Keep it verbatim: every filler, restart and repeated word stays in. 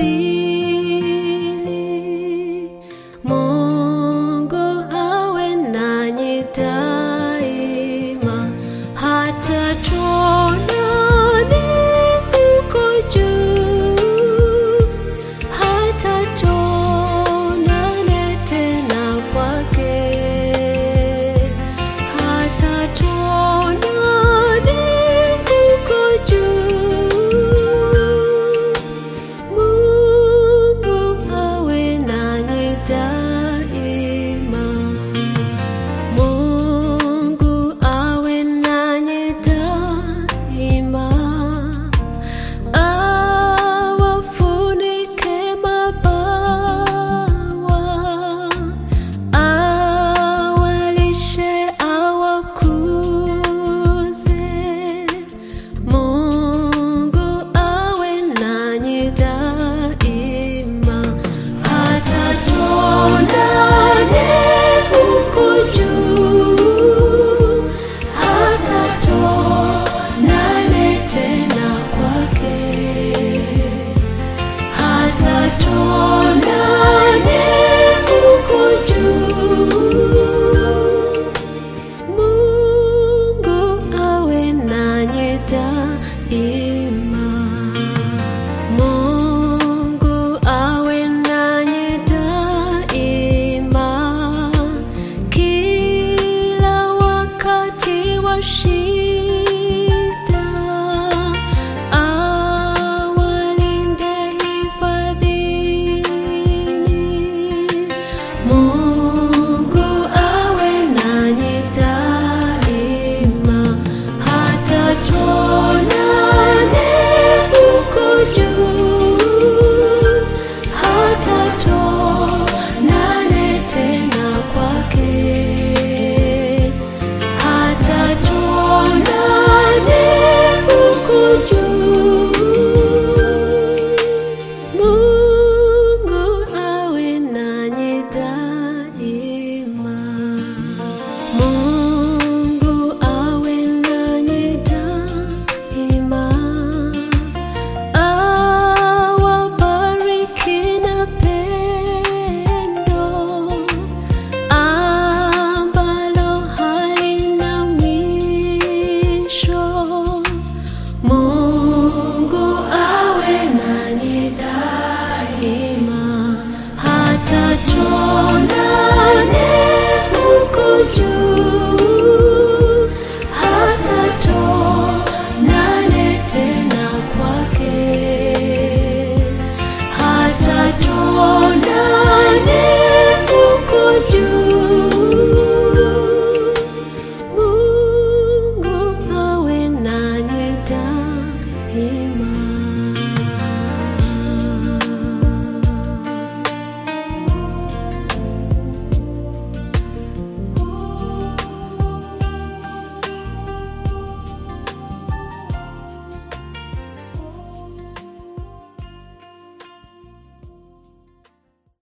fadhili. Mungu awe nanyi daima, hata tuonane huko juu, hata tuonane tena kwake, hata tuonane huko juu. Mungu awe nanyi daima. Mungu awe nanyi daima, awafunike mabawa, awalishe, awakuze. Mungu awe nanyi daima, hata tuonane huko juu, hata tuonane tena kwake, hata tuonane